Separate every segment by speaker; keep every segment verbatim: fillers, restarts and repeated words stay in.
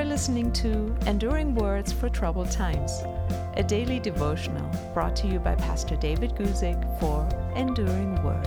Speaker 1: listening to Enduring Words for Troubled Times, a daily devotional brought to you by Pastor David Guzik for Enduring Word.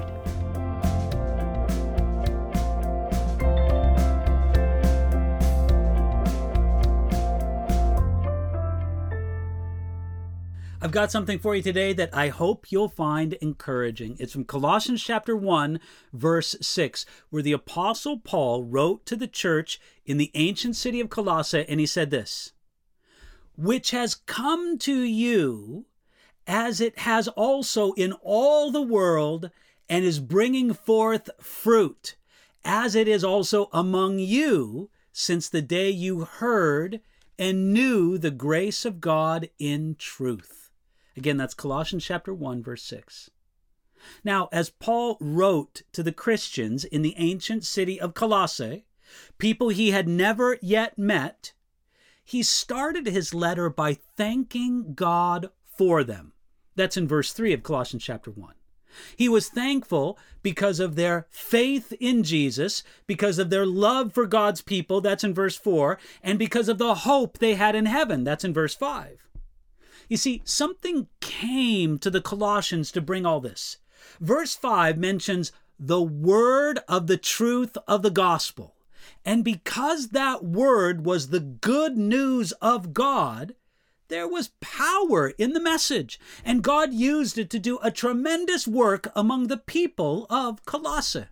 Speaker 2: I've got something for you today that I hope you'll find encouraging. It's from Colossians chapter one, verse six, where the Apostle Paul wrote to the church in the ancient city of Colossae, and he said this, "Which has come to you as it has also in all the world, and is bringing forth fruit, as it is also among you, since the day you heard and knew the grace of God in truth." Again, that's Colossians chapter one, verse six. Now, as Paul wrote to the Christians in the ancient city of Colossae, people he had never yet met, he started his letter by thanking God for them. That's in verse three of Colossians chapter one. He was thankful because of their faith in Jesus, because of their love for God's people, that's in verse four, and because of the hope they had in heaven, that's in verse five. You see, something came to the Colossians to bring all this. Verse five mentions the word of the truth of the gospel. And because that word was the good news of God, there was power in the message. And God used it to do a tremendous work among the people of Colossae.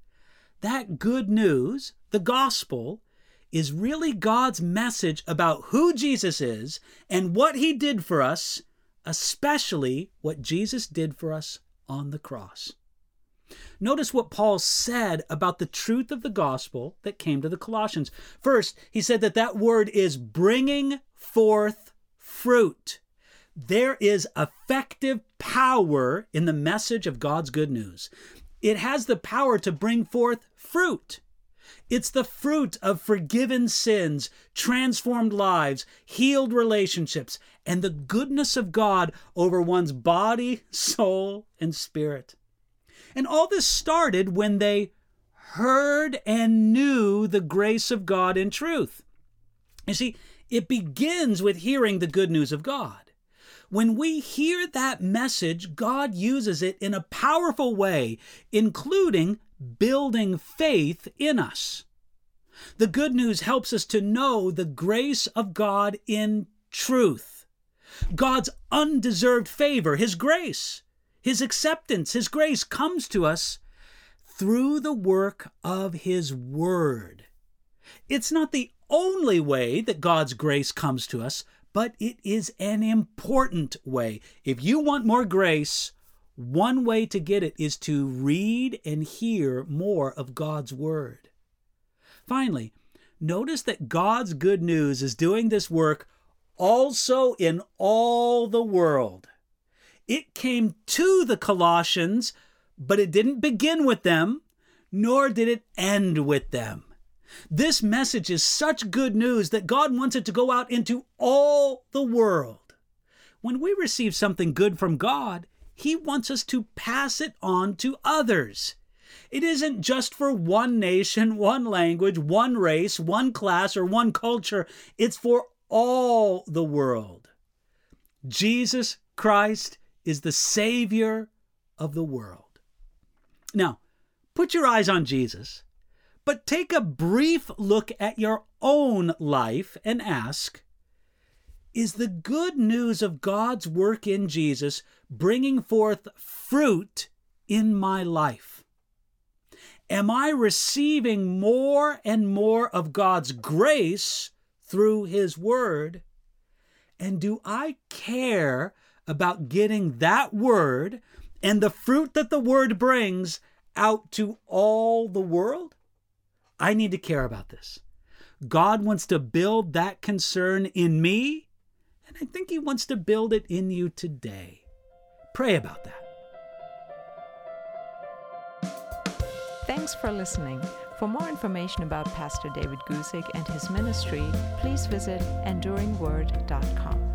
Speaker 2: That good news, the gospel, is really God's message about who Jesus is and what he did for us, especially what Jesus did for us on the cross. Notice what Paul said about the truth of the gospel that came to the Colossians. First, he said that that word is bringing forth fruit. There is effective power in the message of God's good news. It has the power to bring forth fruit. It's the fruit of forgiven sins, transformed lives, healed relationships, and the goodness of God over one's body, soul, and spirit. And all this started when they heard and knew the grace of God in truth. You see, it begins with hearing the good news of God. When we hear that message, God uses it in a powerful way, including building faith in us. The good news helps us to know the grace of God in truth. God's undeserved favor, his grace, his acceptance, his grace comes to us through the work of his word. It's not the only way that God's grace comes to us, but it is an important way. If you want more grace, one way to get it is to read and hear more of God's word. Finally, notice that God's good news is doing this work also in all the world. It came to the Colossians, but it didn't begin with them, nor did it end with them. This message is such good news that God wants it to go out into all the world. When we receive something good from God, he wants us to pass it on to others. It isn't just for one nation, one language, one race, one class, or one culture. It's for all the world. Jesus Christ is the Savior of the world. Now, put your eyes on Jesus, but take a brief look at your own life and ask, is the good news of God's work in Jesus bringing forth fruit in my life? Am I receiving more and more of God's grace through his word? And do I care about getting that word and the fruit that the word brings out to all the world? I need to care about this. God wants to build that concern in me, and I think he wants to build it in you today. Pray about that.
Speaker 1: Thanks for listening. For more information about Pastor David Guzik and his ministry, please visit enduring word dot com.